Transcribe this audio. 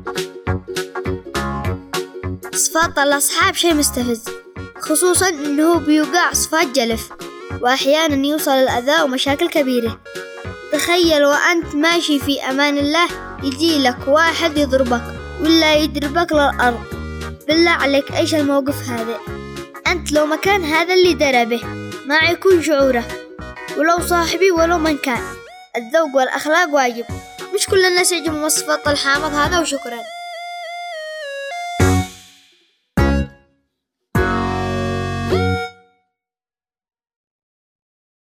صفات الأصحاب شيء مستفز، خصوصا إنه بيوقع صفات جلف، وأحيانا يوصل الأذى ومشاكل كبيرة. تخيل وأنت ماشي في أمان الله يجي لك واحد يضربك ولا يدربك للأرض، بالله عليك إيش الموقف هذا؟ أنت لو مكان هذا اللي دربه ما يكون شعوره، ولو صاحبي ولو من كان. الذوق والأخلاق واجب، مش كل الناس يعجبهم صفات الحامض هذا. وشكرا.